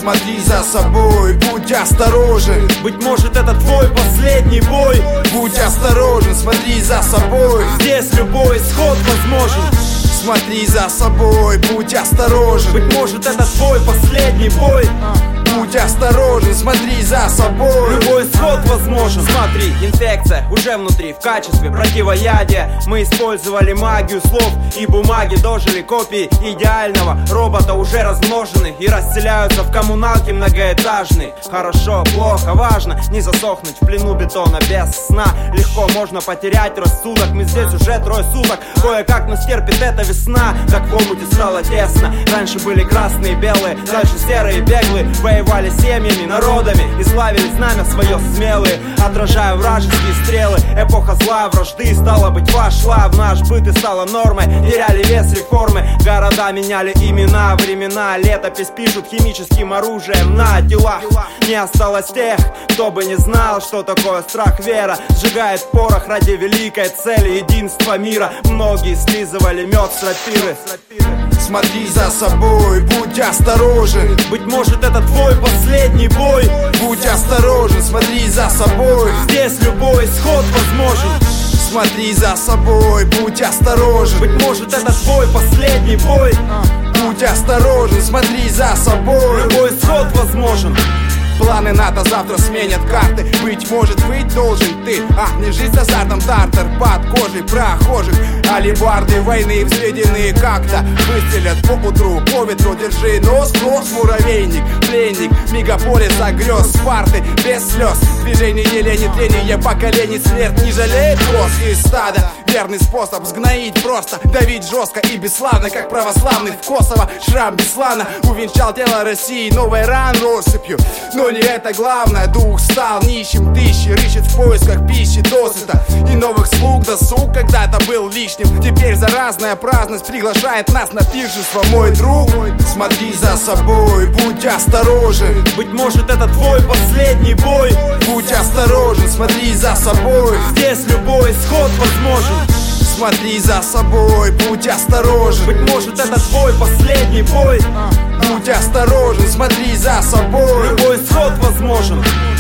Смотри за собой, будь осторожен. Быть может, это твой последний бой. Будь осторожен, смотри за собой. Здесь любой исход возможен. Смотри за собой, будь осторожен. Быть может, это твой последний бой. Будь осторожен, смотри за собой. Любой исход возможен. Смотри, инфекция уже внутри в качестве противоядия. Мы использовали магию слов и бумаги. Дожили копии идеального робота, уже размножены и расселяются в коммуналке многоэтажные. Хорошо, плохо, важно не засохнуть в плену бетона без сна. Легко можно потерять рассудок. Мы здесь уже трое суток. Кое-как нас терпит эта весна. Как в омуте стало тесно. Раньше были красные и белые, дальше серые и беглые. Воевали семьями, народами и славили знамя свое смелые, отражая вражеские стрелы. Эпоха зла, вражды, стало быть, вошла в наш быт и стала нормой. Теряли вес реформы, города меняли имена, времена. Летопись пишут химическим оружием на телах. Не осталось тех, кто бы не знал, что такое страх. Вера сжигает порох ради великой цели единства мира. Многие слизывали мед с рапиры. Смотри за собой, будь осторожен. Быть может, это твой последний бой. Будь осторожен, смотри за собой. Здесь любой исход возможен. Смотри за собой, будь осторожен. Быть может, это твой последний бой. Будь осторожен, смотри за собой. Любой исход возможен. Планы НАТО завтра сменят карты. Быть может, быть должен ты. Не жить с азартом тартар под кожей прохожих. Алибарды войны взведенные как-то выстрелят по утру, по ветру. Держи нос, муравейник, пленник мегаполиса грез Спарты без слез, движение лени, трение поколений. Смерть не жалеет коз из стада. Верный способ сгноить просто, давить жестко и бесславно, как православный в Косово. Шрам Беслана увенчал тело России новой ран россыпью. Но не это главное, дух стал нищим, тысячи рыщет в поисках пищи досыта и новых слуг. Досуг когда-то был лишним, теперь заразная праздность приглашает нас на пиршество, мой друг. Смотри за собой, будь осторожен. Быть может, это твой последний бой. Будь осторожен, смотри за собой. Здесь любой исход возможен. Смотри за собой, будь осторожен. Быть может, это твой последний бой. Будь осторожен, смотри за собой. Любой исход возможен.